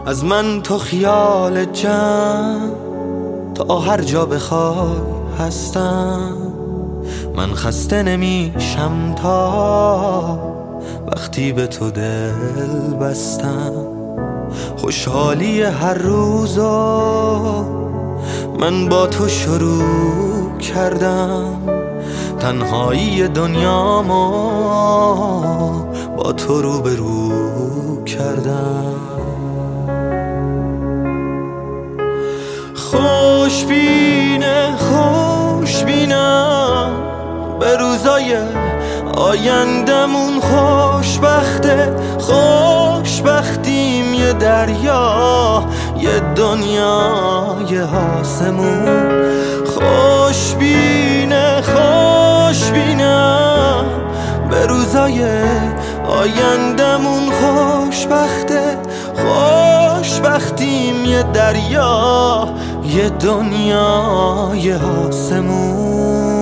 از من تو خیال جمع، تا هر جا بخوای هستم. من خسته نمیشم تا وقتی به تو دل بستم. خوشحالی هر روزو من با تو شروع کردم. تنهایی دنیامو با تو روبرو کردم. خوشبینم به روزای آیندمون. خوشبختیم یه دریا، یه دنیا، یه آسمون. خوشبینم به روزای آیندمون. خوشبختیم یه دریا، یه دنیا، یه آسمون.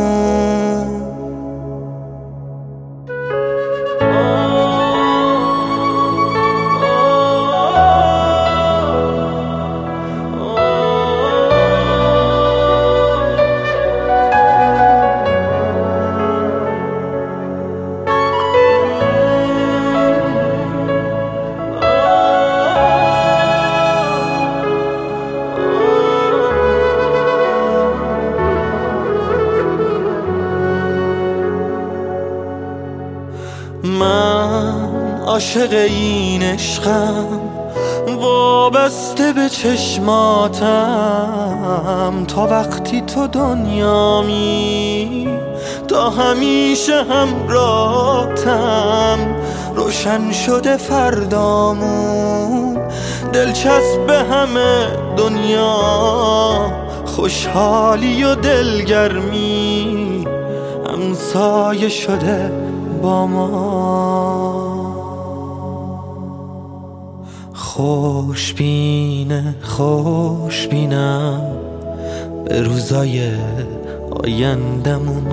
من عاشق این عشقم، وابسته به چشماتم. تا وقتی تو دنیامی، تا همیشه همراهتم. روشن شده فردامون، دلچسب به همه دنیا. خوشحالی و دلگرمی همسایه شده با ما. خوشبینم به روزای آیندمون.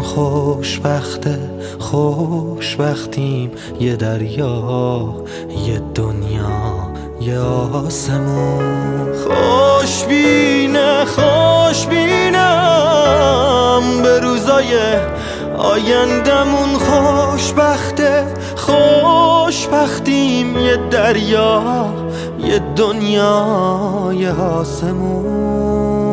خوشبختیم یه دریا، یه دنیا، یه آسمون. خوشبینم به روزای آیندمون. خوشبختیم یه دریا، یه دنیا، یه آسمون.